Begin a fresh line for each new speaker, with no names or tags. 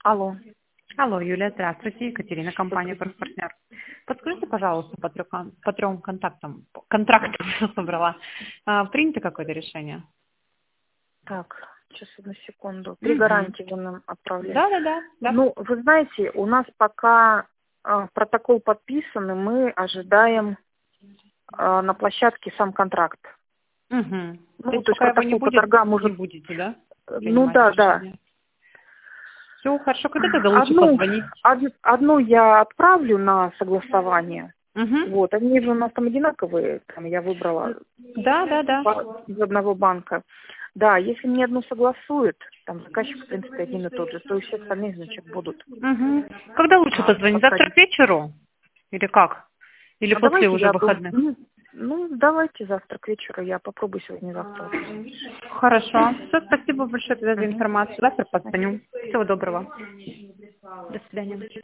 Алло.
Алло, Юлия, здравствуйте. Екатерина, компания «Партнер». Подскажите, пожалуйста, по трем контрактам собрала. Принято какое-то решение?
Так, сейчас одну секунду. 3 гарантии вы нам отправляете.
Да.
Ну, вы знаете, у нас пока протокол подписан, и мы ожидаем на площадке сам контракт.
Угу.
Ну, то есть
пока его
протокол по торгам уже...
не будете, да?
Ну да.
Все, хорошо. Когда тогда лучше позвонить?
Одну я отправлю на согласование.
Угу.
Вот, они же у нас там одинаковые, там я выбрала
Да.
из одного банка. Да, если мне одну согласует, там заказчик, в принципе, один и тот же, то и все остальные, значит, будут.
Угу. Когда лучше позвонить? Завтра к вечеру? Или как? Или после уже выходных?
Давайте завтра к вечеру, я попробую сегодня-завтра.
Хорошо. Все, спасибо большое за информацию. Завтра позвоню. Всего доброго. До свидания.